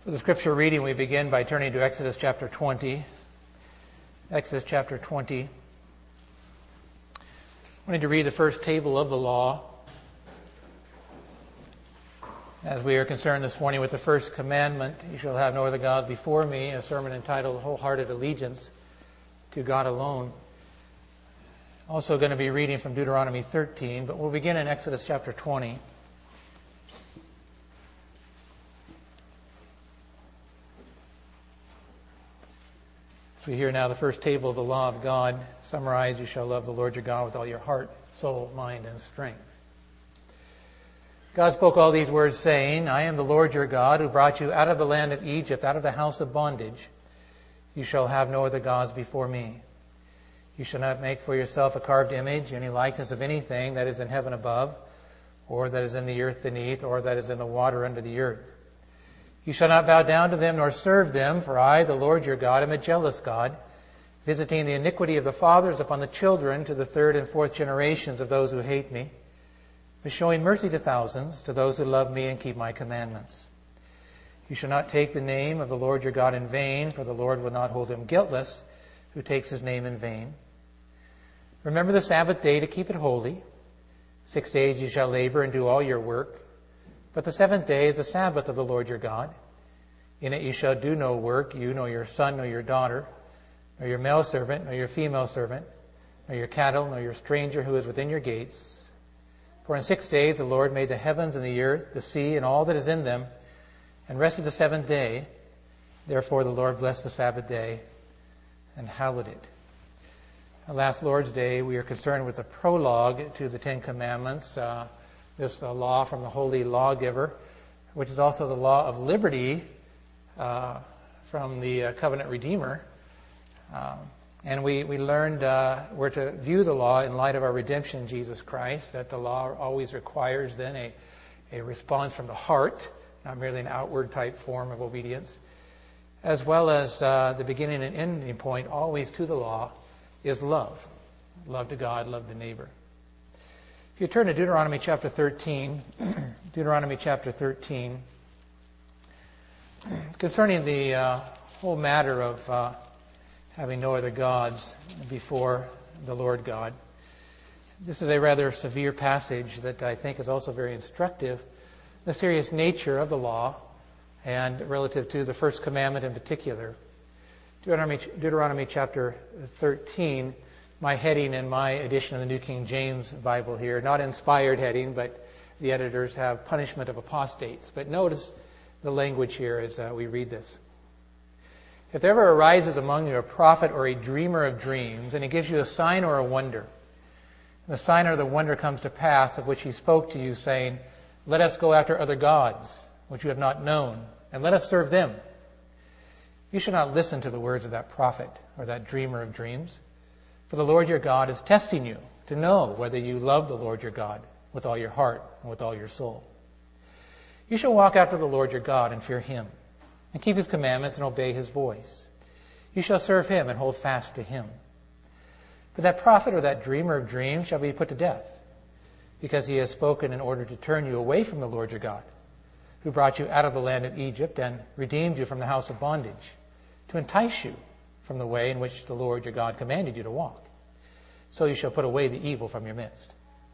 For the scripture reading, we begin by turning to Exodus chapter 20. Exodus chapter 20. I need to read the first table of the law, as we are concerned this morning with the first commandment, "You shall have no other gods before me," a sermon entitled "Wholehearted Allegiance to God Alone." Also going to be reading from Deuteronomy 13, but we'll begin in Exodus chapter 20. We hear now the first table of the law of God, summarized: "You shall love the Lord your God with all your heart, soul, mind, and strength." God spoke all these words, saying, "I am the Lord your God, who brought you out of the land of Egypt, out of the house of bondage. You shall have no other gods before me. You shall not make for yourself a carved image, any likeness of anything that is in heaven above, or that is in the earth beneath, or that is in the water under the earth. You shall not bow down to them nor serve them, for I, the Lord your God, am a jealous God, visiting the iniquity of the fathers upon the children to the third and fourth generations of those who hate me, but showing mercy to thousands, to those who love me and keep my commandments. You shall not take the name of the Lord your God in vain, for the Lord will not hold him guiltless who takes his name in vain. Remember the Sabbath day to keep it holy. 6 days you shall labor and do all your work. But the seventh day is the Sabbath of the Lord your God. In it you shall do no work, you, nor your son, nor your daughter, nor your male servant, nor your female servant, nor your cattle, nor your stranger who is within your gates. For in 6 days the Lord made the heavens and the earth, the sea, and all that is in them, and rested the seventh day. Therefore the Lord blessed the Sabbath day and hallowed it." Last Lord's Day, we are concerned with the prologue to the Ten Commandments, this law from the Holy Lawgiver, which is also the law of liberty from the Covenant Redeemer. And we learned we're to view the law in light of our redemption in Jesus Christ, that the law always requires then a response from the heart, not merely an outward type form of obedience, as well as the beginning and ending point always to the law is love. Love to God, love to neighbor. If you turn to Deuteronomy chapter 13, Deuteronomy chapter 13, concerning the whole matter of having no other gods before the Lord God. This is a rather severe passage that I think is also very instructive, the serious nature of the law and relative to the first commandment in particular. Deuteronomy chapter 13, my heading in my edition of the New King James Bible here, not inspired heading, but the editors have punishment of apostates. But notice the language here as we read this. "If there ever arises among you a prophet or a dreamer of dreams, and he gives you a sign or a wonder, and the sign or the wonder comes to pass of which he spoke to you, saying, 'Let us go after other gods, which you have not known, and let us serve them,' you shall not listen to the words of that prophet or that dreamer of dreams. For the Lord your God is testing you to know whether you love the Lord your God with all your heart and with all your soul. You shall walk after the Lord your God and fear him, and keep his commandments and obey his voice. You shall serve him and hold fast to him. But that prophet or that dreamer of dreams shall be put to death, because he has spoken in order to turn you away from the Lord your God, who brought you out of the land of Egypt and redeemed you from the house of bondage, to entice you from the way in which the Lord your God commanded you to walk. So you shall put away the evil from your midst.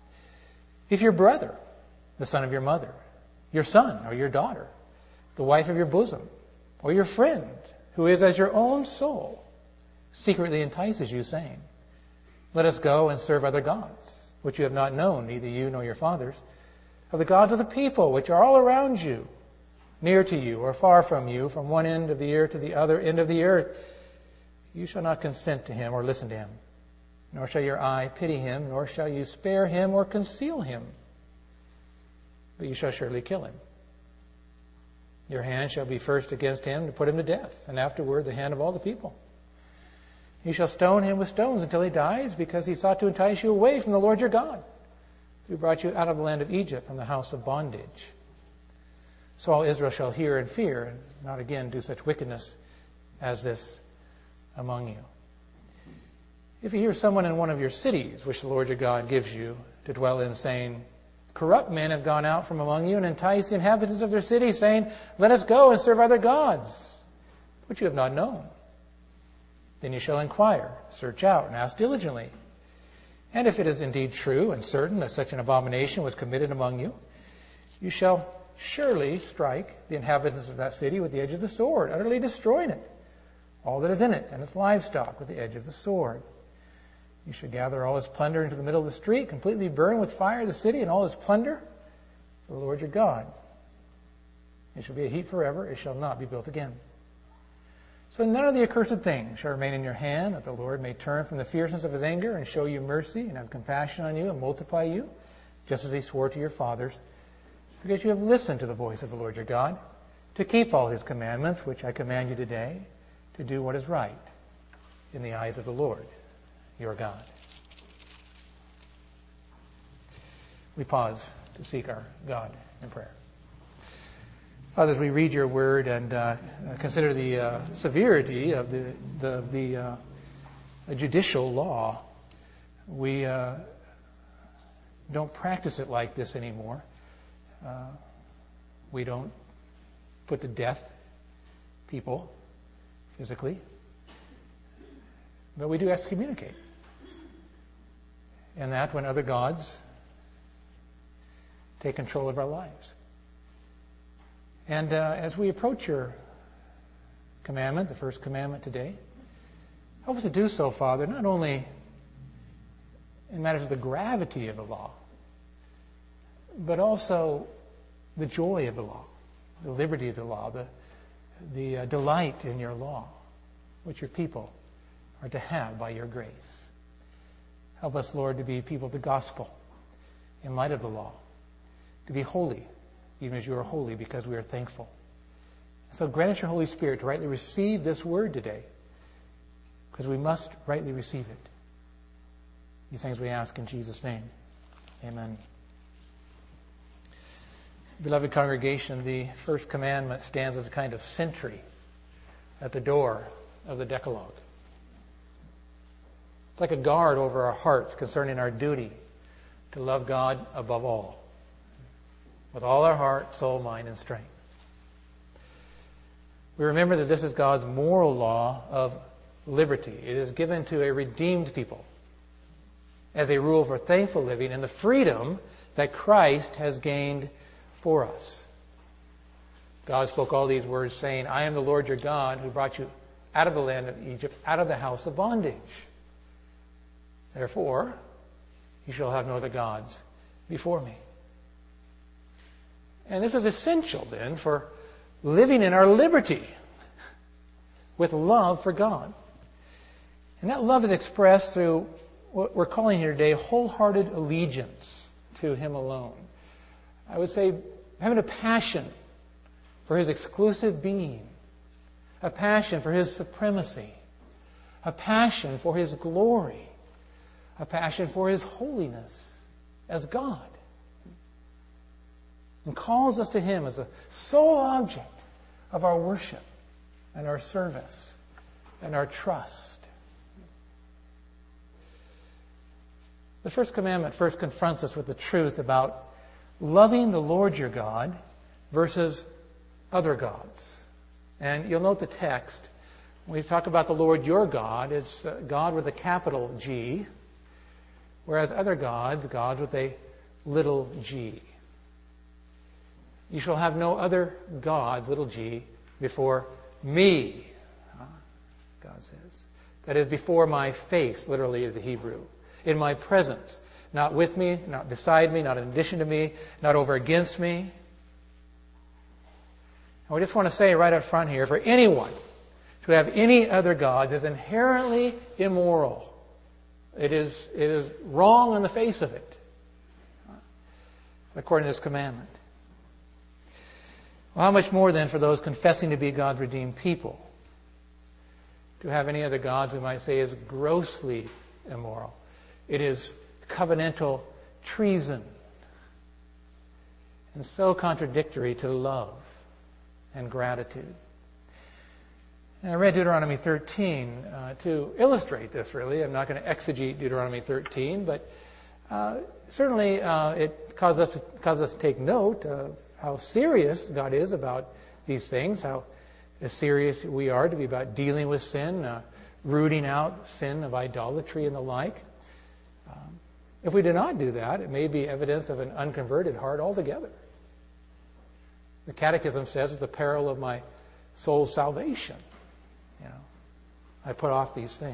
If your brother, the son of your mother, your son or your daughter, the wife of your bosom, or your friend, who is as your own soul, secretly entices you, saying, 'Let us go and serve other gods, which you have not known, neither you nor your fathers, of the gods of the people which are all around you, near to you or far from you, from one end of the earth to the other end of the earth,' you shall not consent to him or listen to him, nor shall your eye pity him, nor shall you spare him or conceal him, but you shall surely kill him. Your hand shall be first against him to put him to death, and afterward the hand of all the people. You shall stone him with stones until he dies, because he sought to entice you away from the Lord your God, who brought you out of the land of Egypt from the house of bondage. So all Israel shall hear and fear, and not again do such wickedness as this among you. If you hear someone in one of your cities, which the Lord your God gives you to dwell in, saying, Corrupt men have gone out from among you and enticed the inhabitants of their city, saying, Let us go and serve other gods, which you have not known. Then you shall inquire, search out, and ask diligently. And if it is indeed true and certain that such an abomination was committed among you, you shall surely strike the inhabitants of that city with the edge of the sword, utterly destroying it, all that is in it, and its livestock with the edge of the sword. You shall gather all his plunder into the middle of the street, completely burn with fire the city and all his plunder for the Lord your God. It shall be a heap forever, it shall not be built again. So none of the accursed things shall remain in your hand, that the Lord may turn from the fierceness of his anger and show you mercy and have compassion on you and multiply you, just as he swore to your fathers, because you have listened to the voice of the Lord your God, to keep all his commandments, which I command you today, to do what is right in the eyes of the Lord your God. We pause to seek our God in prayer. Father, as we read your word and consider the severity of the judicial law, we don't practice it like this anymore. We don't put to death people physically, but we do excommunicate. And that when other gods take control of our lives. And as we approach your commandment, the first commandment today, help us to do so, Father, not only in matters of the gravity of the law, but also the joy of the law, the liberty of the law, the delight in your law, which your people are to have by your grace. Help us, Lord, to be people of the gospel in light of the law, to be holy, even as you are holy, because we are thankful. So grant us your Holy Spirit to rightly receive this word today, because we must rightly receive it. These things we ask in Jesus' name. Amen. Beloved congregation, the first commandment stands as a kind of sentry at the door of the Decalogue. It's like a guard over our hearts concerning our duty to love God above all, with all our heart, soul, mind, and strength. We remember that this is God's moral law of liberty. It is given to a redeemed people as a rule for thankful living and the freedom that Christ has gained for us. God spoke all these words saying, I am the Lord your God who brought you out of the land of Egypt, out of the house of bondage. Therefore, you shall have no other gods before me. And this is essential then for living in our liberty with love for God. And that love is expressed through what we're calling here today wholehearted allegiance to Him alone. I would say having a passion for His exclusive being, a passion for His supremacy, a passion for His glory, a passion for His holiness as God. And calls us to Him as the sole object of our worship and our service and our trust. The first commandment first confronts us with the truth about loving the Lord your God versus other gods. And you'll note the text. When we talk about the Lord your God, it's God with a capital G, whereas other gods, gods with a little g. You shall have no other gods, little g, before me, God says. That is, before my face, literally is the Hebrew. In my presence. Not with me, not beside me, not in addition to me, not over against me. And we just want to say right up front here, for anyone to have any other gods is inherently immoral. It is wrong on the face of it, according to this commandment. Well, how much more then for those confessing to be God's redeemed people? To have any other gods, we might say, is grossly immoral. It is covenantal treason and so contradictory to love and gratitude. And I read Deuteronomy 13 to illustrate this, really. I'm not going to exegete Deuteronomy 13, but Certainly, it causes us to take note of how serious God is about these things, how serious we are to be about dealing with sin, rooting out sin of idolatry and the like. If we do not do that, it may be evidence of an unconverted heart altogether. The Catechism says, at the peril of my soul's salvation, I put off these things.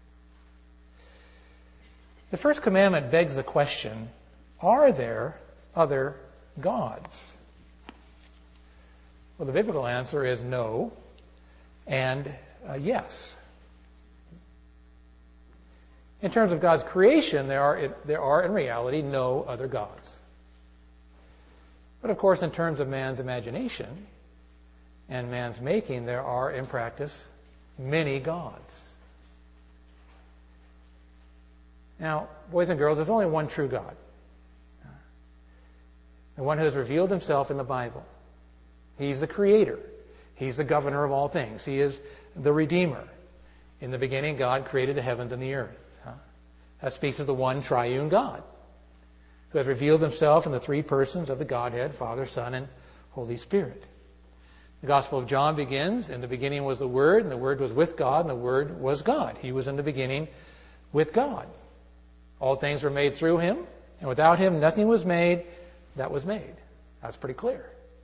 The first commandment begs the question, are there other gods? Well, the biblical answer is no and yes. In terms of God's creation, there are in reality no other gods. But of course, in terms of man's imagination and man's making, there are in practice many gods. Now, boys and girls, there's only one true God. The one who has revealed himself in the Bible. He's the creator. He's the governor of all things. He is the Redeemer. In the beginning, God created the heavens and the earth. That speaks of the one triune God, who has revealed himself in the three persons of the Godhead, Father, Son, and Holy Spirit. The Gospel of John begins, in the beginning was the Word, and the Word was with God, and the Word was God. He was in the beginning with God. All things were made through him, and without him nothing was made that was made. That's pretty clear.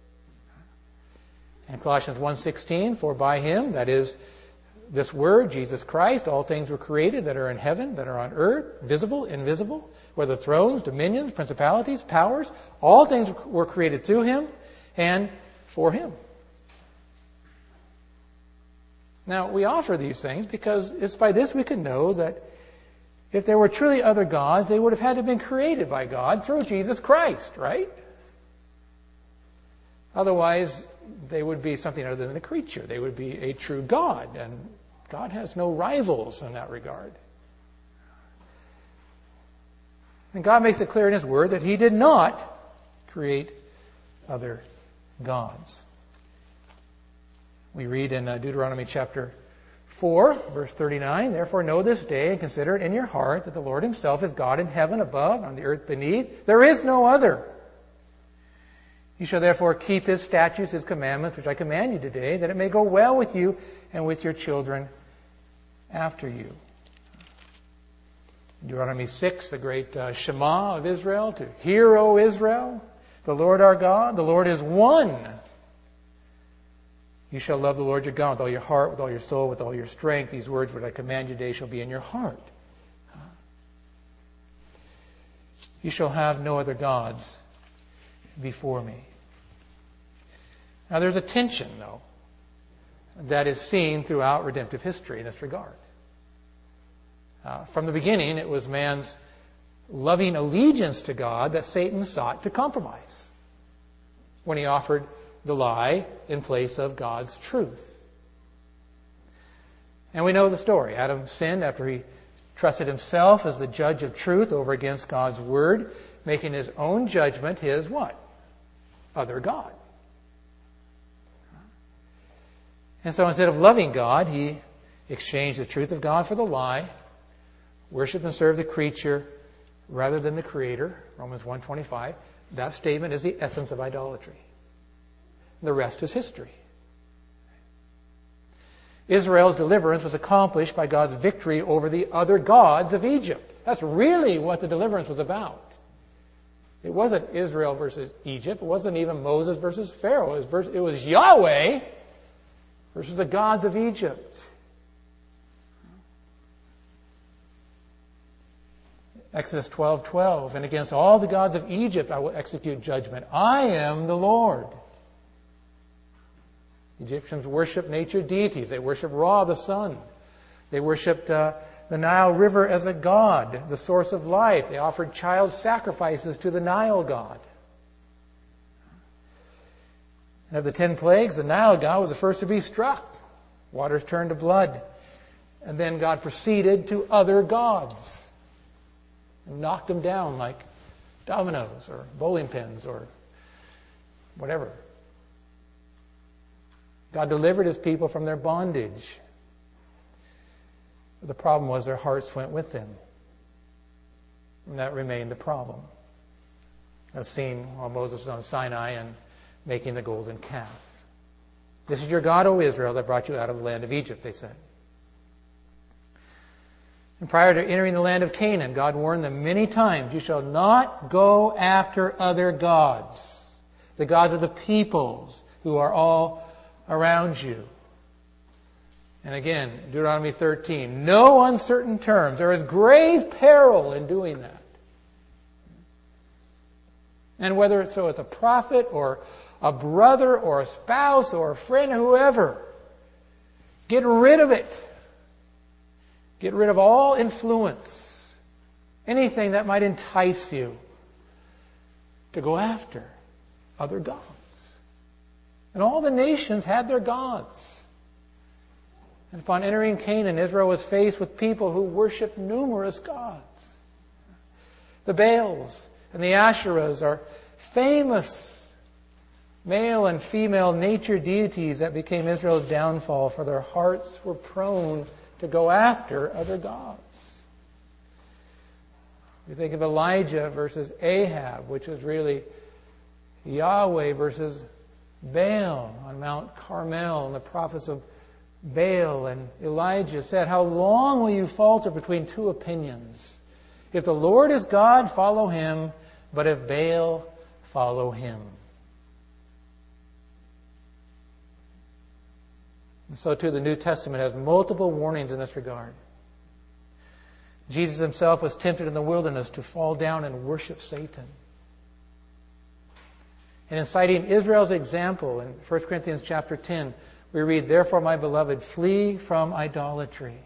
And Colossians 1:16, for by him, that is, this Word, Jesus Christ, all things were created that are in heaven, that are on earth, visible, invisible, whether thrones, dominions, principalities, powers, all things were created through him and for him. Now, we offer these things because it's by this we can know that if there were truly other gods, they would have had to have been created by God through Jesus Christ, right? Otherwise, they would be something other than a creature. They would be a true God, and God has no rivals in that regard. And God makes it clear in his Word that he did not create other gods. We read in Deuteronomy chapter 4, verse 39, therefore know this day and consider it in your heart that the Lord himself is God in heaven above, on the earth beneath. There is no other. You shall therefore keep his statutes, his commandments, which I command you today, that it may go well with you and with your children after you. Deuteronomy 6, the great Shema of Israel, to hear, O Israel, the Lord our God, the Lord is one. You shall love the Lord your God with all your heart, with all your soul, with all your strength. These words which I command you today shall be in your heart. You shall have no other gods before me. Now there's a tension, though, that is seen throughout redemptive history in this regard. From the beginning, it was man's loving allegiance to God that Satan sought to compromise when he offered the lie in place of God's truth. And we know the story. Adam sinned after he trusted himself as the judge of truth over against God's word, making his own judgment his what? Other God. And so instead of loving God, he exchanged the truth of God for the lie, worshiped and served the creature rather than the Creator, Romans 1:25. That statement is the essence of idolatry. The rest is history. Israel's deliverance was accomplished by God's victory over the other gods of Egypt. That's really what the deliverance was about. It wasn't Israel versus Egypt. It wasn't even Moses versus Pharaoh. It was Yahweh versus the gods of Egypt. Exodus 12:12, and against all the gods of Egypt I will execute judgment. I am the Lord. The Egyptians worshipped nature deities. They worshipped Ra, the sun. They worshipped the Nile River as a god, the source of life. They offered child sacrifices to the Nile god. And of the 10 plagues, the Nile god was the first to be struck. Waters turned to blood. And then God proceeded to other gods and knocked them down like dominoes or bowling pins or whatever. God delivered his people from their bondage. But the problem was their hearts went with them. And that remained the problem, as seen while Moses was on Sinai and making the golden calf. This is your God, O Israel, that brought you out of the land of Egypt, they said. And prior to entering the land of Canaan, God warned them many times, you shall not go after other gods, the gods of the peoples who are all around you. And again, Deuteronomy 13, no uncertain terms. There is grave peril in doing that. And whether it's a prophet or a brother or a spouse or a friend, whoever, get rid of it. Get rid of all influence, anything that might entice you to go after other gods. And all the nations had their gods. And upon entering Canaan, Israel was faced with people who worshiped numerous gods. The Baals and the Asherahs are famous male and female nature deities that became Israel's downfall, for their hearts were prone to go after other gods. You think of Elijah versus Ahab, which was really Yahweh versus Baal on Mount Carmel, and the prophets of Baal and Elijah said, how long will you falter between two opinions? If the Lord is God, follow him, but if Baal, follow him. And so too the New Testament has multiple warnings in this regard. Jesus himself was tempted in the wilderness to fall down and worship Satan. And in citing Israel's example in 1 Corinthians chapter 10, we read, therefore, my beloved, flee from idolatry.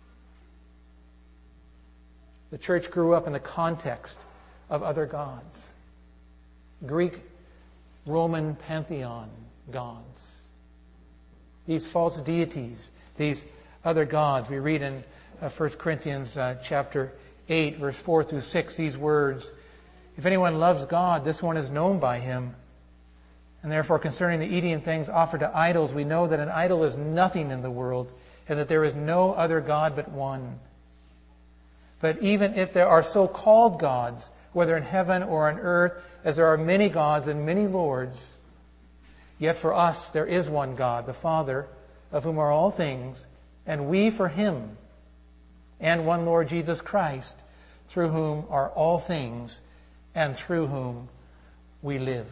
The church grew up in the context of other gods. Greek, Roman pantheon gods. These false deities, these other gods. We read in 1 Corinthians chapter 8, verse 4 through 6, these words, if anyone loves God, this one is known by him. And therefore, concerning the eating things offered to idols, we know that an idol is nothing in the world, and that there is no other God but one. But even if there are so-called gods, whether in heaven or on earth, as there are many gods and many lords, yet for us there is one God, the Father, of whom are all things, and we for him, and one Lord Jesus Christ, through whom are all things, and through whom we live.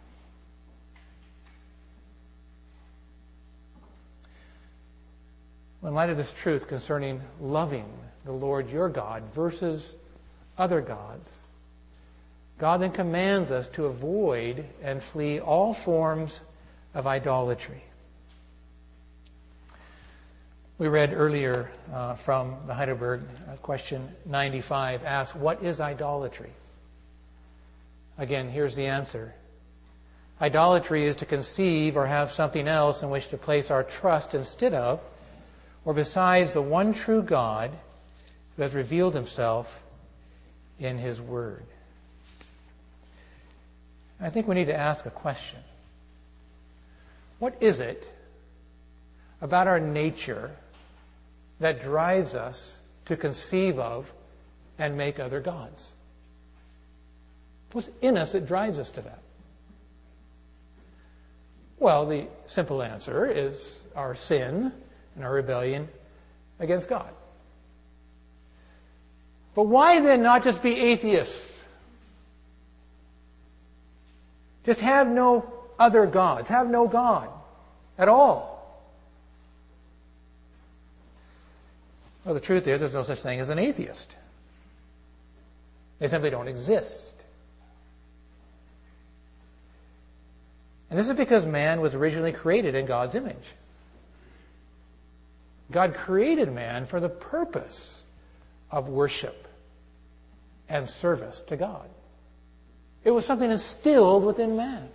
In light of this truth concerning loving the Lord your God versus other gods, God then commands us to avoid and flee all forms of idolatry. We read earlier from the Heidelberg question 95 asked, what is idolatry? Again, here's the answer. Idolatry is to conceive or have something else in which to place our trust instead of or besides the one true God who has revealed himself in his Word. I think we need to ask a question. What is it about our nature that drives us to conceive of and make other gods? What's in us that drives us to that? Well, the simple answer is our sin and our rebellion against God. But why then not just be atheists? Just have no other gods. Have no God at all. Well, the truth is there's no such thing as an atheist. They simply don't exist. And this is because man was originally created in God's image. God created man for the purpose of worship and service to God. It was something instilled within man.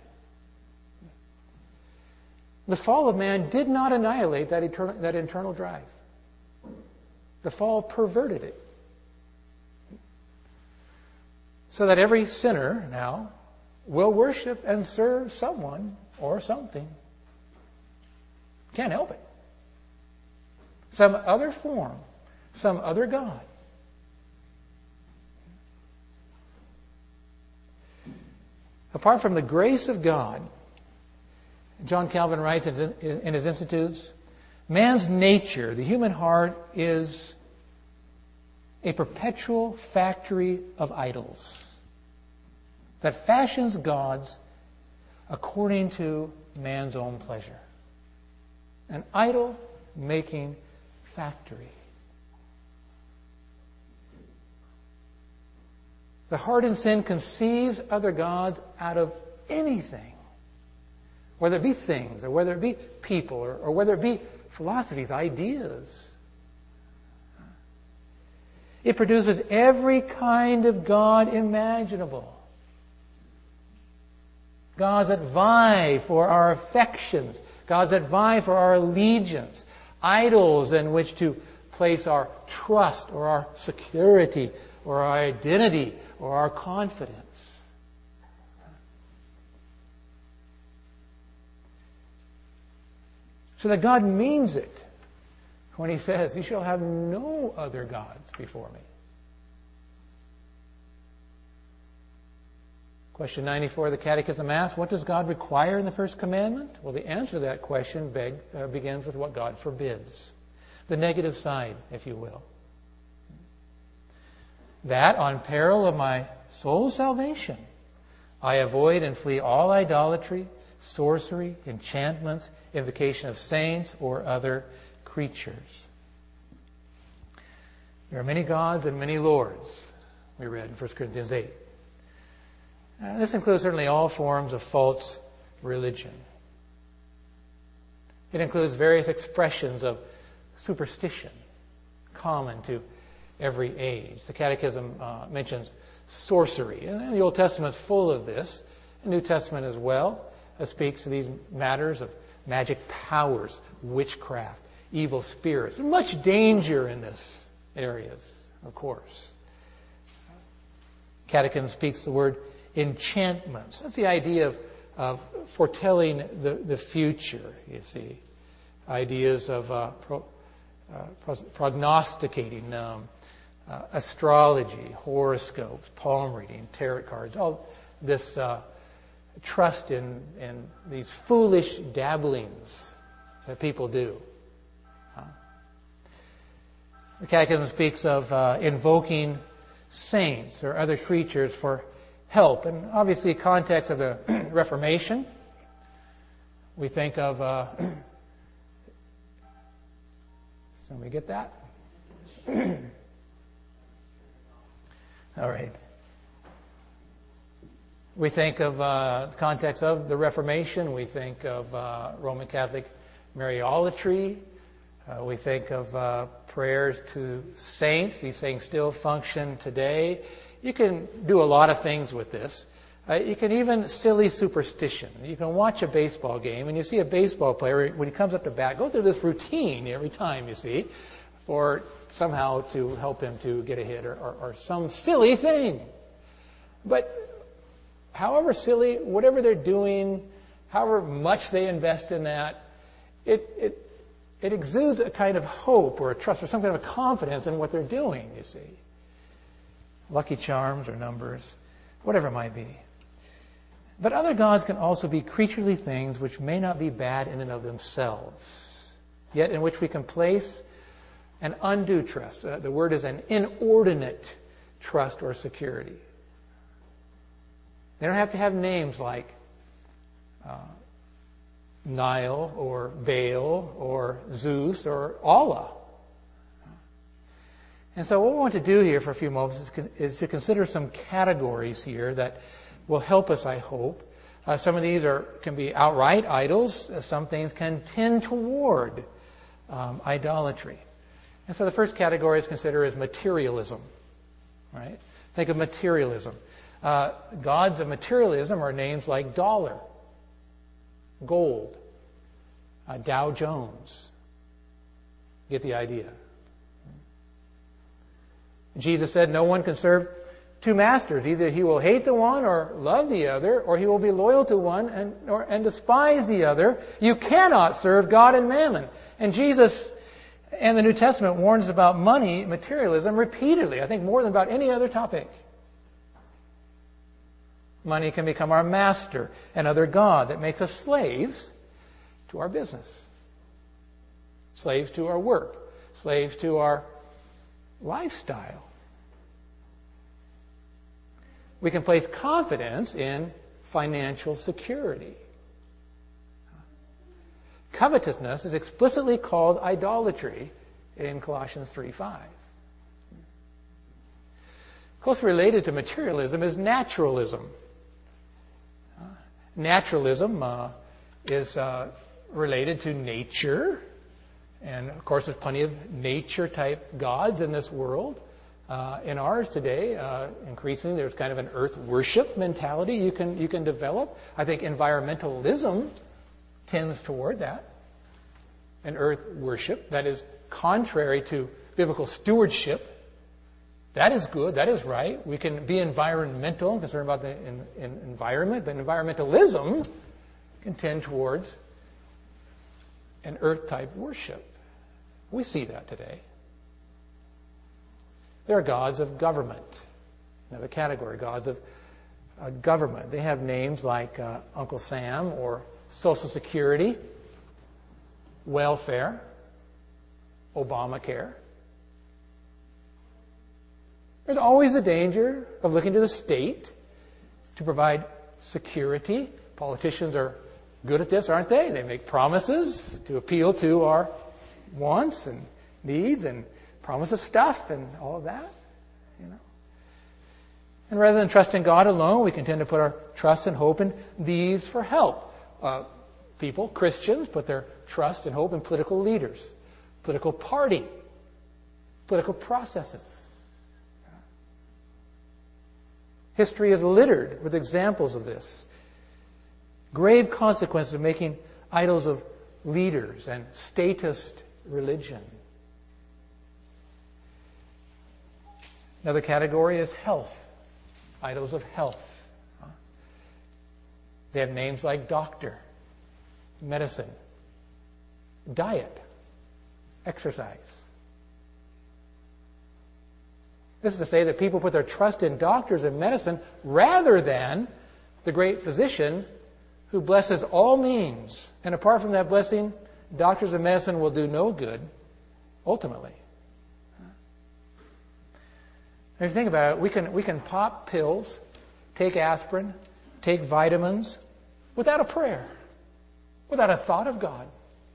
The fall of man did not annihilate that internal drive. The fall perverted it. So that every sinner now will worship and serve someone or something. Can't help it. Some other form, some other God. Apart from the grace of God, John Calvin writes in his Institutes, man's nature, the human heart, is a perpetual factory of idols that fashions gods according to man's own pleasure. An idol-making factory. The heart in sin conceives other gods out of anything, whether it be things, or whether it be people, or whether it be philosophies, ideas. It produces every kind of god imaginable. Gods that vie for our affections, gods that vie for our allegiance, idols in which to place our trust or our security or our identity or our confidence. So that God means it when He says, "You shall have no other gods before me." Question 94 of the Catechism asks, what does God require in the first commandment? Well, the answer to that question begins with what God forbids. The negative side, if you will. That, on peril of my soul's salvation, I avoid and flee all idolatry, sorcery, enchantments, invocation of saints, or other creatures. There are many gods and many lords, we read in 1 Corinthians 8. This includes certainly all forms of false religion. It includes various expressions of superstition common to every age. The Catechism mentions sorcery, and the Old Testament is full of this. The New Testament as well speaks to these matters of magic powers, witchcraft, evil spirits. There's much danger in this areas, of course. Catechism speaks the word enchantments. That's the idea of foretelling the future, you see. Ideas of prognosticating, astrology, horoscopes, palm reading, tarot cards, all this trust in these foolish dabblings that people do. The Catechism speaks of invoking saints or other creatures for help. And obviously, context of the Reformation, we think of... Somebody get that? All right. We think of the context of the Reformation. We think of Roman Catholic Mariolatry. We think of prayers to saints. These things still function today. You can do a lot of things with this. You can even silly superstition. You can watch a baseball game and you see a baseball player, when he comes up to bat, go through this routine every time, you see, for somehow to help him to get a hit or some silly thing. But however silly, whatever they're doing, however much they invest in that, it exudes a kind of hope or a trust or some kind of confidence in what they're doing, you see. Lucky charms or numbers, whatever it might be. But other gods can also be creaturely things which may not be bad in and of themselves, yet in which we can place an undue trust. The word is an inordinate trust or security. They don't have to have names like Nile or Baal or Zeus or Allah. And so what we want to do here for a few moments is to consider some categories here that will help us, I hope. Some of these can be outright idols. Some things can tend toward idolatry. And so the first category is considered as materialism. Right? Think of materialism. Gods of materialism are names like dollar, gold, Dow Jones. Get the idea. Jesus said no one can serve two masters. Either he will hate the one or love the other, or he will be loyal to one and despise the other. You cannot serve God and mammon. And Jesus and the New Testament warns about money, materialism, repeatedly. I think more than about any other topic. Money can become our master, another god that makes us slaves to our business, slaves to our work, slaves to our lifestyle. We can place confidence in financial security. Covetousness is explicitly called idolatry in Colossians 3:5. Closely related to materialism is naturalism. Naturalism is related to nature. And, of course, there's plenty of nature-type gods in this world. In ours today, increasingly, there's kind of an earth worship mentality you can develop. I think environmentalism tends toward that. An earth worship that is contrary to biblical stewardship. That is good. That is right. We can be environmental, concerned about the environment, but environmentalism can tend towards an earth-type worship. We see that today. There are gods of government. Another category, gods of government. They have names like Uncle Sam or Social Security, welfare, Obamacare. There's always a danger of looking to the state to provide security. Politicians are good at this, aren't they? They make promises to appeal to our wants and needs and promise us stuff and all of that. And rather than trusting God alone, we can tend to put our trust and hope in these for help. People, Christians, put their trust and hope in political leaders, political party, political processes. History is littered with examples of this. Grave consequences of making idols of leaders and statist religion. Another category is health. Idols of health. They have names like doctor, medicine, diet, exercise. This is to say that people put their trust in doctors and medicine rather than the great physician who blesses all means. And apart from that blessing, doctors and medicine will do no good, ultimately. If you think about it, we can pop pills, take aspirin, take vitamins without a prayer, without a thought of God.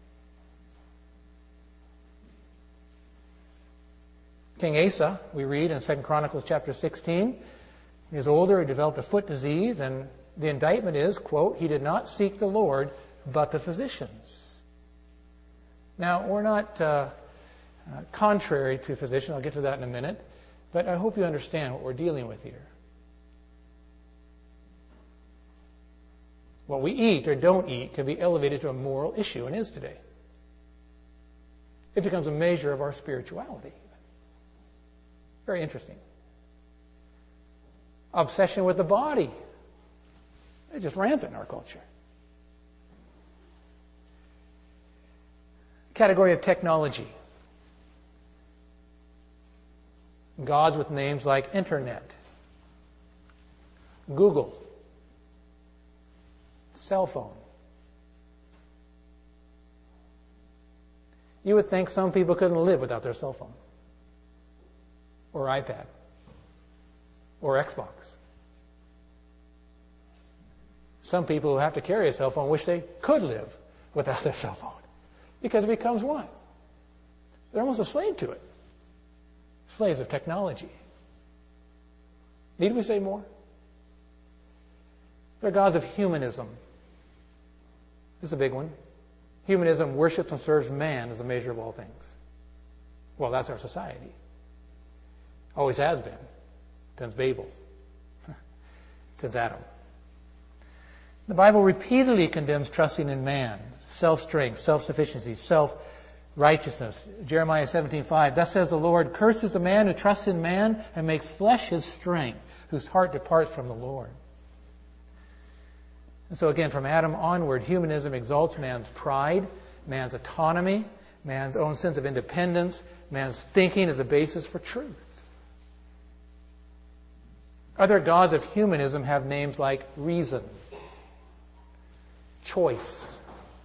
King Asa, we read in 2 Chronicles chapter 16, he was older, he developed a foot disease, and the indictment is, quote, he did not seek the Lord, but the physicians. Now, we're not contrary to physicians. I'll get to that in a minute. But I hope you understand what we're dealing with here. What we eat or don't eat can be elevated to a moral issue, and is today. It becomes a measure of our spirituality. Very interesting. Obsession with the body. It's just rampant in our culture. Category of technology. Gods with names like Internet, Google, cell phone. You would think some people couldn't live without their cell phone, or iPad, or Xbox. Some people who have to carry a cell phone wish they could live without their cell phone, because it becomes what? They're almost a slave to it. Slaves of technology. Need we say more? They're gods of humanism. This is a big one. Humanism worships and serves man as the measure of all things. Well, that's our society. Always has been. Since Babel. Since Adam. The Bible repeatedly condemns trusting in man, self-strength, self-sufficiency, self-righteousness. Jeremiah 17:5, thus says the Lord, curses the man who trusts in man and makes flesh his strength, whose heart departs from the Lord. And so again, from Adam onward, humanism exalts man's pride, man's autonomy, man's own sense of independence, man's thinking as a basis for truth. Other gods of humanism have names like reason, choice,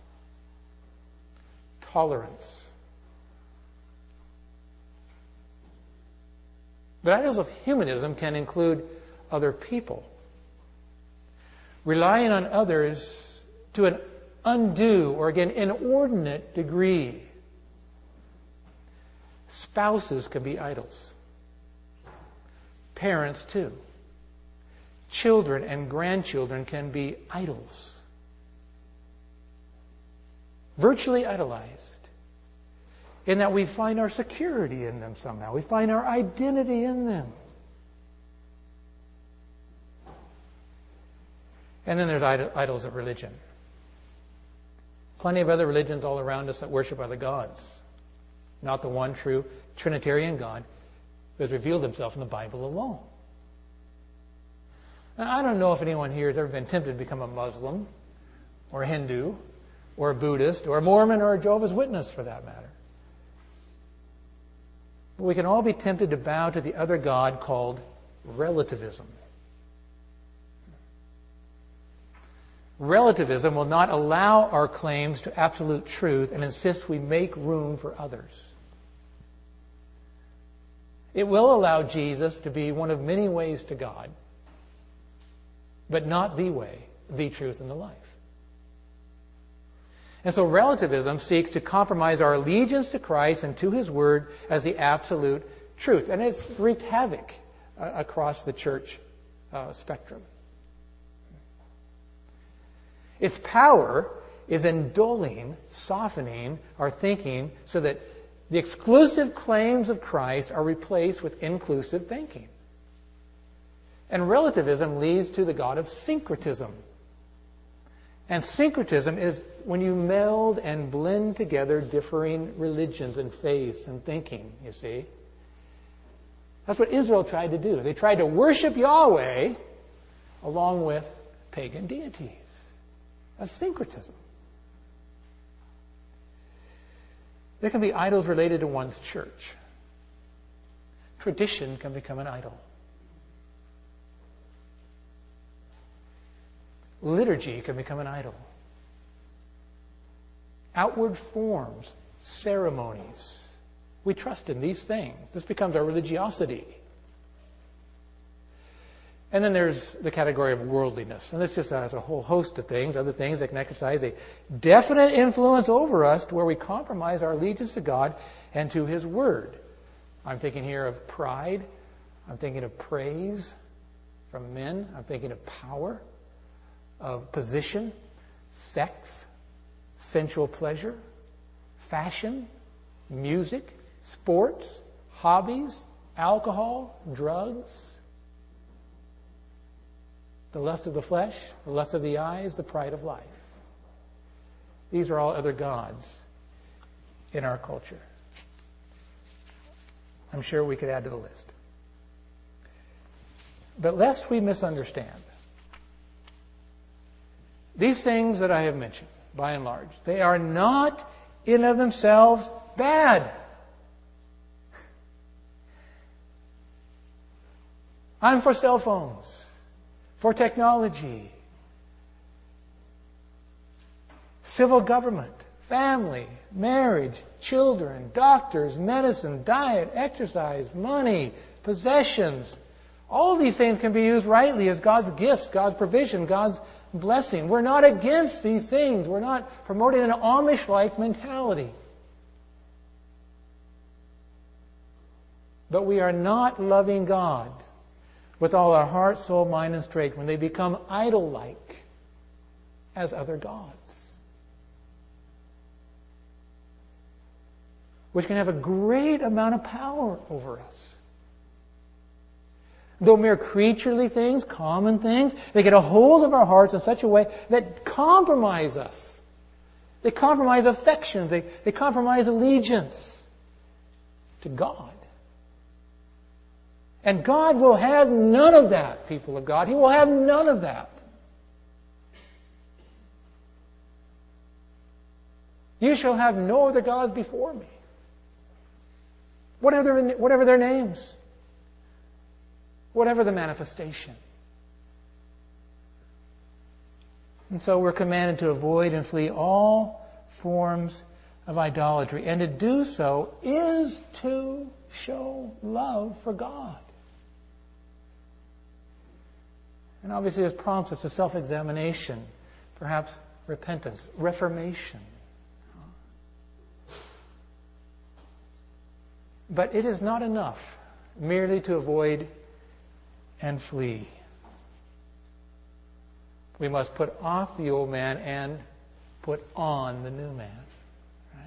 tolerance. But idols of humanism can include other people, relying on others to an undue or, again, inordinate degree. Spouses can be idols. Parents, too. Children and grandchildren can be idols. Virtually idolized. In that we find our security in them somehow. We find our identity in them. And then there's idols of religion. Plenty of other religions all around us that worship other gods. Not the one true Trinitarian God who has revealed himself in the Bible alone. Now, I don't know if anyone here has ever been tempted to become a Muslim or a Hindu or a Buddhist or a Mormon or a Jehovah's Witness for that matter. But we can all be tempted to bow to the other God called relativism. Relativism will not allow our claims to absolute truth and insists we make room for others. It will allow Jesus to be one of many ways to God, but not the way, the truth, and the life. And so relativism seeks to compromise our allegiance to Christ and to His Word as the absolute truth. And it's wreaked havoc across the church spectrum. Its power is in dulling, softening our thinking so that the exclusive claims of Christ are replaced with inclusive thinking. And relativism leads to the god of syncretism. And syncretism is when you meld and blend together differing religions and faiths and thinking, you see. That's what Israel tried to do. They tried to worship Yahweh along with pagan deities. That's syncretism. There can be idols related to one's church. Tradition can become an idol. Liturgy can become an idol. Outward forms, ceremonies. We trust in these things. This becomes our religiosity. And then there's the category of worldliness. And this just has a whole host of things, other things that can exercise a definite influence over us to where we compromise our allegiance to God and to His Word. I'm thinking here of pride. I'm thinking of praise from men. I'm thinking of power, of position, sex, sensual pleasure, fashion, music, sports, hobbies, alcohol, drugs, the lust of the flesh, the lust of the eyes, the pride of life. These are all other gods in our culture. I'm sure we could add to the list. But lest we misunderstand, these things that I have mentioned, by and large, they are not in of themselves bad. I'm for cell phones, for technology, civil government, family, marriage, children, doctors, medicine, diet, exercise, money, possessions. All these things can be used rightly as God's gifts, God's provision, God's blessing. We're not against these things. We're not promoting an Amish-like mentality. But we are not loving God with all our heart, soul, mind, and strength when they become idol-like as other gods, which can have a great amount of power over us. Though mere creaturely things, common things, they get a hold of our hearts in such a way that compromise us. They compromise affections. They compromise allegiance to God. And God will have none of that, people of God. He will have none of that. You shall have no other gods before me. Whatever their names. whatever the manifestation. And so we're commanded to avoid and flee all forms of idolatry. And to do so is to show love for God. And obviously this prompts us to self-examination, perhaps repentance, reformation. But it is not enough merely to avoid and flee. We must put off the old man and put on the new man. Right?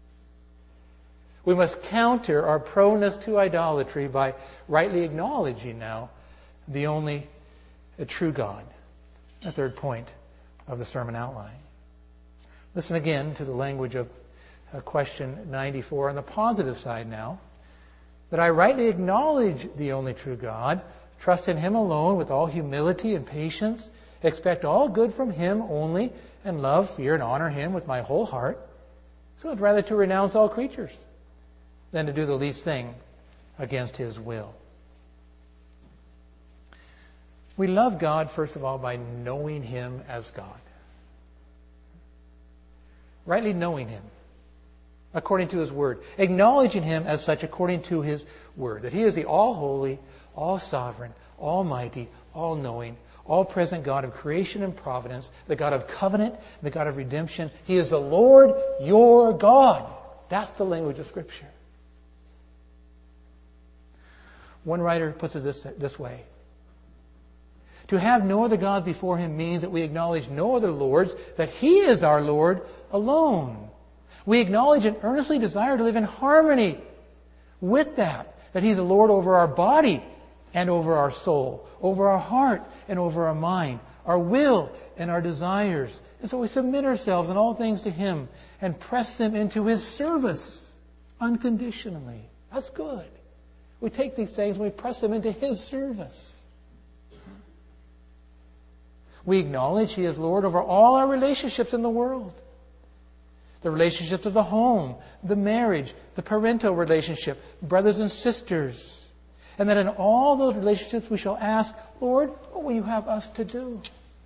We must counter our proneness to idolatry by rightly acknowledging now the only true God. The third point of the sermon outline. Listen again to the language of question 94 on the positive side now. That I rightly acknowledge the only true God, trust in Him alone with all humility and patience, expect all good from Him only, and love, fear, and honor Him with my whole heart. So it's rather to renounce all creatures than to do the least thing against His will. We love God, first of all, by knowing Him as God. Rightly knowing Him according to His Word. Acknowledging Him as such according to His Word. That He is the all-holy, all-sovereign, almighty, all-knowing, all-present God of creation and providence, the God of covenant, the God of redemption. He is the Lord your God. That's the language of Scripture. One writer puts it this way. To have no other God before Him means that we acknowledge no other lords, that He is our Lord alone. We acknowledge and earnestly desire to live in harmony with that He's the Lord over our body and over our soul, over our heart and over our mind, our will and our desires. And so we submit ourselves in all things to Him and press them into His service unconditionally. That's good. We take these things and we press them into His service. We acknowledge He is Lord over all our relationships in the world. The relationships of the home, the marriage, the parental relationship, brothers and sisters. And that in all those relationships we shall ask, Lord, what will you have us to do?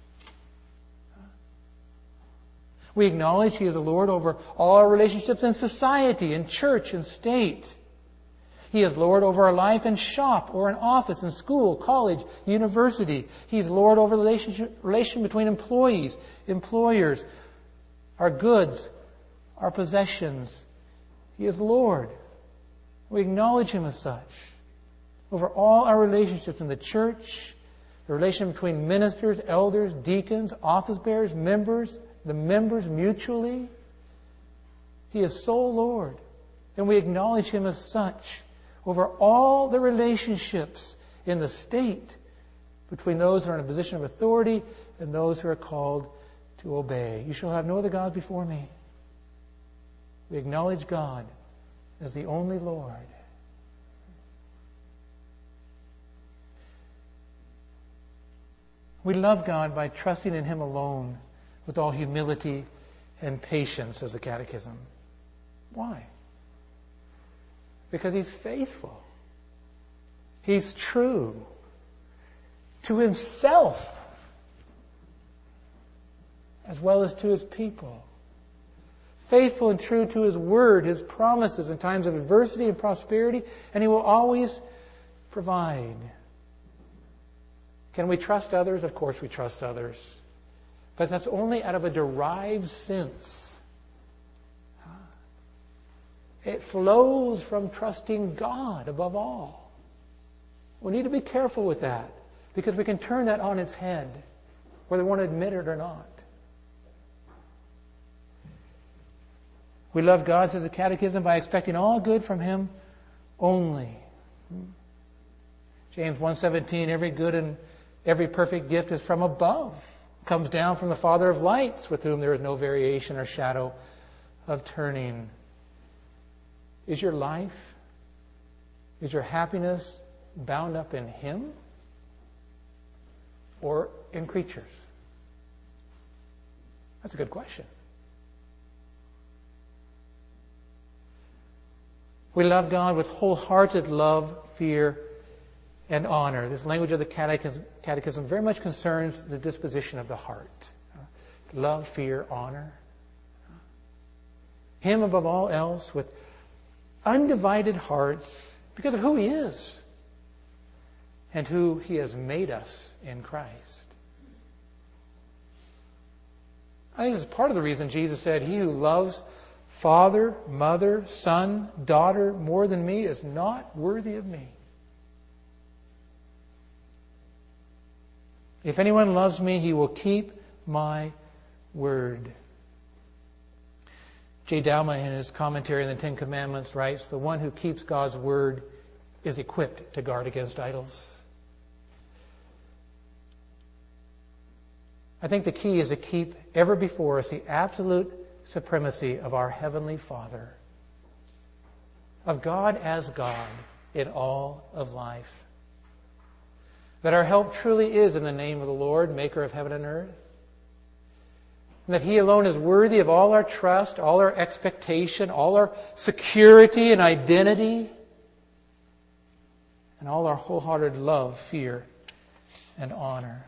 We acknowledge He is the Lord over all our relationships in society, in church, and state. He is Lord over our life in shop or in office, in school, college, university. He's Lord over the relation between employees, employers, our goods, our possessions. He is Lord. We acknowledge Him as such. Over all our relationships in the church, the relation between ministers, elders, deacons, office bearers, members, the members mutually. He is sole Lord. And we acknowledge Him as such over all the relationships in the state between those who are in a position of authority and those who are called to obey. You shall have no other gods before me. We acknowledge God as the only Lord. We love God by trusting in Him alone with all humility and patience, says the Catechism. Why? Because He's faithful. He's true to Himself as well as to His people. Faithful and true to His Word, His promises in times of adversity and prosperity, and He will always provide. Can we trust others? Of course we trust others. But that's only out of a derived sense. It flows from trusting God above all. We need to be careful with that, because we can turn that on its head, whether we want to admit it or not. We love God, says the Catechism, by expecting all good from Him only. James 1:17, every good and every perfect gift is from above, comes down from the Father of lights, with whom there is no variation or shadow of turning. Is your life, is your happiness bound up in Him or in creatures? That's a good question. We love God with wholehearted love, fear, and honor. This language of the catechism very much concerns the disposition of the heart. Love, fear, honor. Him above all else with undivided hearts because of who He is and who He has made us in Christ. I think this is part of the reason Jesus said, "He who loves father, mother, son, daughter more than me is not worthy of me. If anyone loves me, he will keep my word." J. Dalma, in his commentary on the Ten Commandments, writes, "The one who keeps God's word is equipped to guard against idols." I think the key is to keep ever before us the absolute supremacy of our Heavenly Father, of God as God in all of life. That our help truly is in the name of the Lord, Maker of heaven and earth. And that He alone is worthy of all our trust, all our expectation, all our security and identity, and all our wholehearted love, fear, and honor.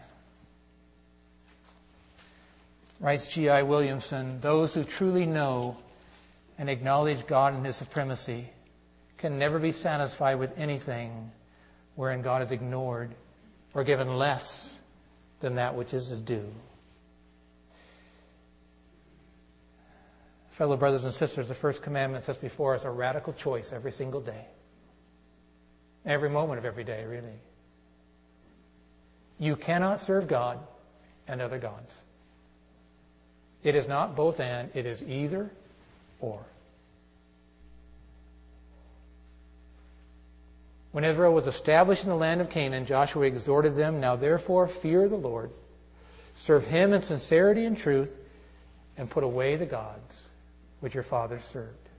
Writes G.I. Williamson, "Those who truly know and acknowledge God and His supremacy can never be satisfied with anything wherein God is ignored or given less than that which is His due." Fellow brothers and sisters, the first commandment sets before us a radical choice every single day. Every moment of every day, really. You cannot serve God and other gods. It is not both and, it is either or. When Israel was established in the land of Canaan, Joshua exhorted them, "Now therefore fear the Lord, serve Him in sincerity and truth, and put away the gods which your fathers served."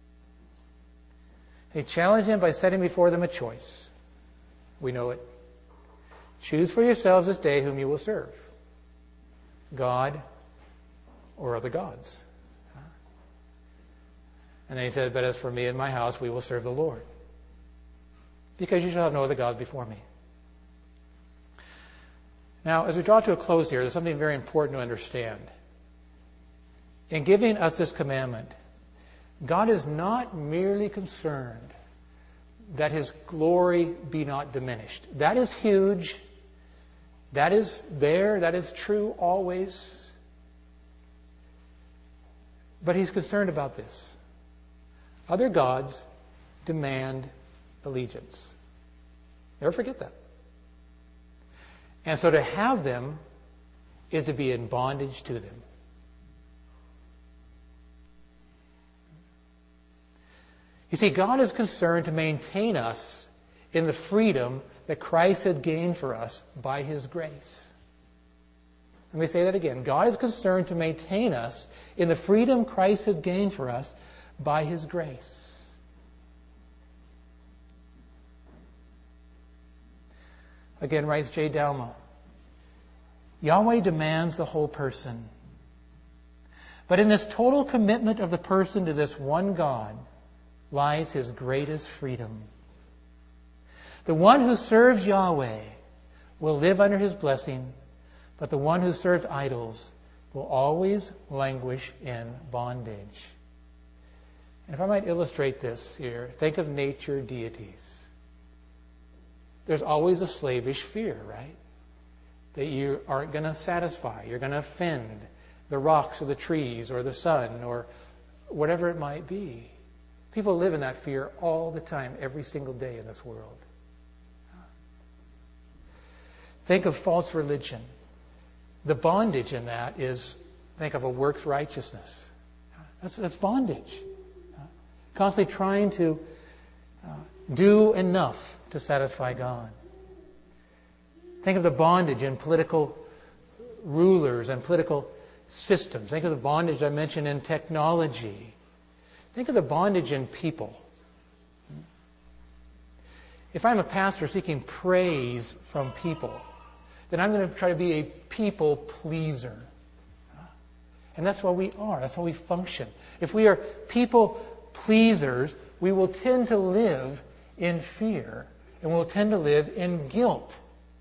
He challenged them by setting before them a choice. We know it. Choose for yourselves this day whom you will serve, God or other gods. And then He said, "But as for me and my house, we will serve the Lord. Because you shall have no other gods before me." Now, as we draw to a close here, there's something very important to understand. In giving us this commandment, God is not merely concerned that His glory be not diminished. That is huge. That is there. That is true always. But He's concerned about this. Other gods demand allegiance. Never forget that. And so to have them is to be in bondage to them. You see, God is concerned to maintain us in the freedom that Christ had gained for us by His grace. Let me say that again. God is concerned to maintain us in the freedom Christ has gained for us by His grace. Again, writes J. Dalma, Yahweh demands the whole person. But in this total commitment of the person to this one God lies His greatest freedom. The one who serves Yahweh will live under His blessing, but the one who serves idols will always languish in bondage. And if I might illustrate this here, think of nature deities. There's always a slavish fear, right? That you aren't going to satisfy. You're going to offend the rocks or the trees or the sun or whatever it might be. People live in that fear all the time, every single day in this world. Think of false religion. The bondage in that is, think of a works righteousness. That's bondage. Constantly trying to do enough to satisfy God. Think of the bondage in political rulers and political systems. Think of the bondage I mentioned in technology. Think of the bondage in people. If I'm a pastor seeking praise from people, then I'm going to try to be a people pleaser. And that's what we are. That's how we function. If we are people pleasers, we will tend to live in fear and we'll tend to live in guilt.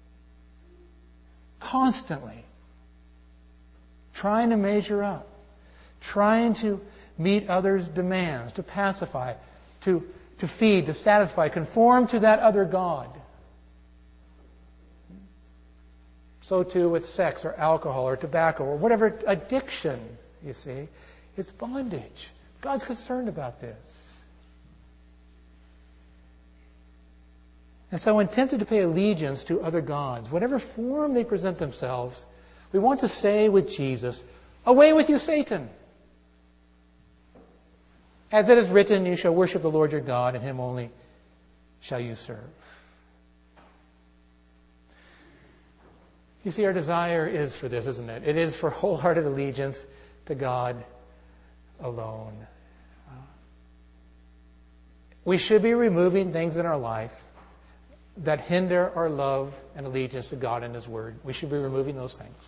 Constantly. Trying to measure up. Trying to meet others' demands, to pacify, to feed, to satisfy, conform to that other God. So too with sex or alcohol or tobacco or whatever addiction, you see. It's bondage. God's concerned about this. And so when tempted to pay allegiance to other gods, whatever form they present themselves, we want to say with Jesus, "Away with you, Satan! As it is written, you shall worship the Lord your God, and Him only shall you serve." You see, our desire is for this, isn't it? It is for wholehearted allegiance to God alone. We should be removing things in our life that hinder our love and allegiance to God and His Word. We should be removing those things.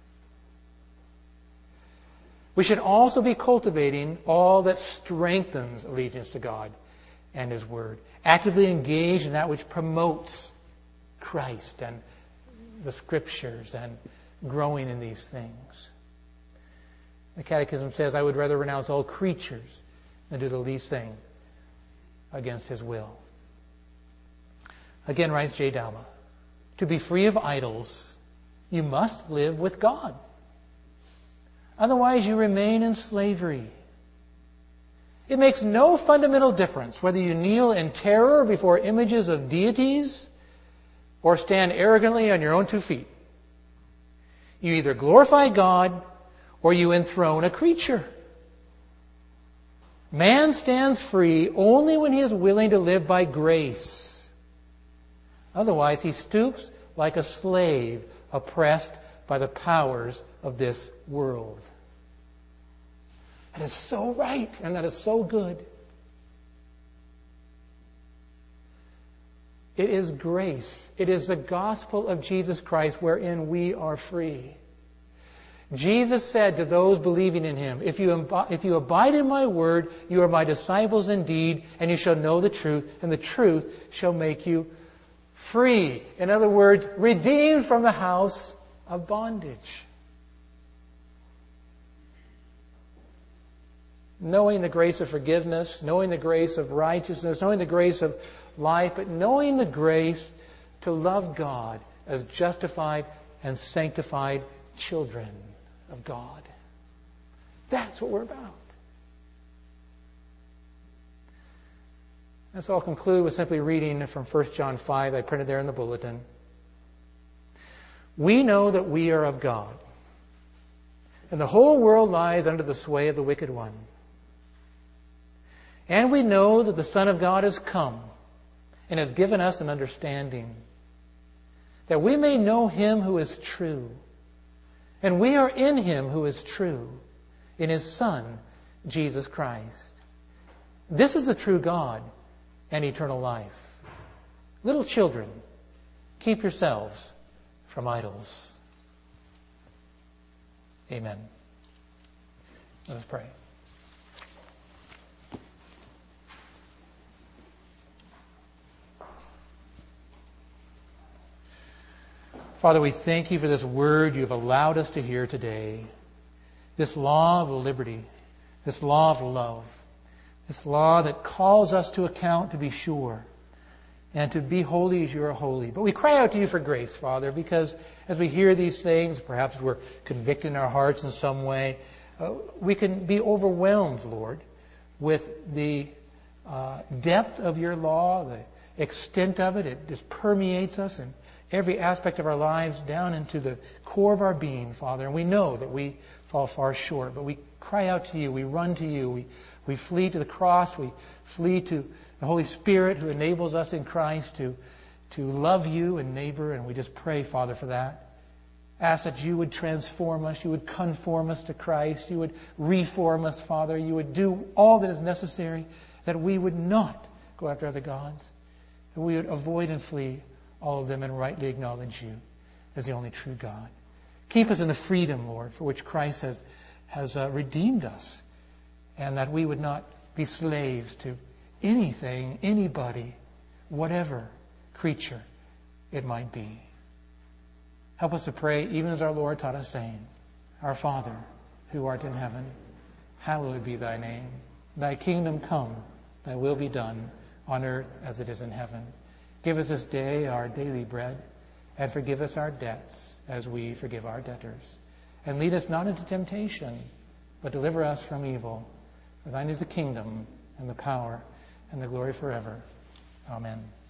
We should also be cultivating all that strengthens allegiance to God and His Word. Actively engaged in that which promotes Christ and the Scriptures and growing in these things. The Catechism says, "I would rather renounce all creatures than do the least thing against His will." Again writes J. Dalma, "To be free of idols, you must live with God. Otherwise you remain in slavery. It makes no fundamental difference whether you kneel in terror before images of deities or stand arrogantly on your own 2 feet. You either glorify God or you enthrone a creature. Man stands free only when he is willing to live by grace. Otherwise, he stoops like a slave oppressed by the powers of this world." That is so right, and that is so good. It is grace. It is the gospel of Jesus Christ wherein we are free. Jesus said to those believing in Him, if you abide in my word, you are my disciples indeed, and you shall know the truth, and the truth shall make you free. In other words, redeemed from the house of bondage. Knowing the grace of forgiveness, knowing the grace of righteousness, knowing the grace of life, but knowing the grace to love God as justified and sanctified children of God. That's what we're about. And so I'll conclude with simply reading from 1 John 5. I printed there in the bulletin. "We know that we are of God, and the whole world lies under the sway of the wicked one. And we know that the Son of God has come and has given us an understanding, that we may know Him who is true. And we are in Him who is true, in His Son, Jesus Christ. This is the true God and eternal life. Little children, keep yourselves from idols." Amen. Let us pray. Father, we thank You for this word You have allowed us to hear today. This law of liberty, this law of love, this law that calls us to account to be sure, and to be holy as You are holy. But we cry out to You for grace, Father, because as we hear these things, perhaps we're convicted in our hearts in some way, we can be overwhelmed, Lord, with the depth of Your law, the extent of it. It just permeates us in every aspect of our lives down into the core of our being, Father. And we know that we fall far short, but we cry out to You. We run to You. We flee to the cross. We flee to the Holy Spirit who enables us in Christ to love You and neighbor. And we just pray, Father, for that. Ask that You would transform us. You would conform us to Christ. You would reform us, Father. You would do all that is necessary, that we would not go after other gods, that we would avoid and flee all of them and rightly acknowledge You as the only true God. Keep us in the freedom, Lord, for which Christ has redeemed us, and that we would not be slaves to anything, anybody, whatever, creature it might be. Help us to pray even as our Lord taught us, saying, Our Father, who art in heaven, hallowed be thy name. Thy kingdom come, thy will be done, on earth as it is in heaven. Give us this day our daily bread, and forgive us our debts as we forgive our debtors. And lead us not into temptation, but deliver us from evil. For thine is the kingdom, and the power, and the glory forever. Amen.